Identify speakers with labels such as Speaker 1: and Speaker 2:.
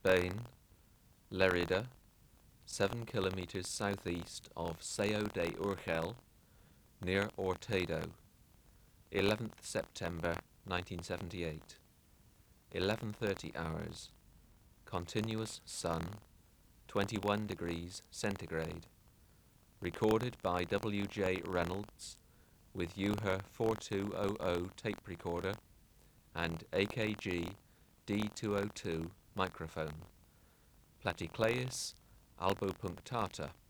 Speaker 1: Spain, Lerida, 7 kilometers southeast of Seo de Urgel, near Ortedo, 11th September 1978. 11:30 hours. Continuous sun, 21 degrees centigrade. Recorded by W.J. Reynolds with UHA 4200 tape recorder and AKG D202 microphone. Platyclaeus albopunctata.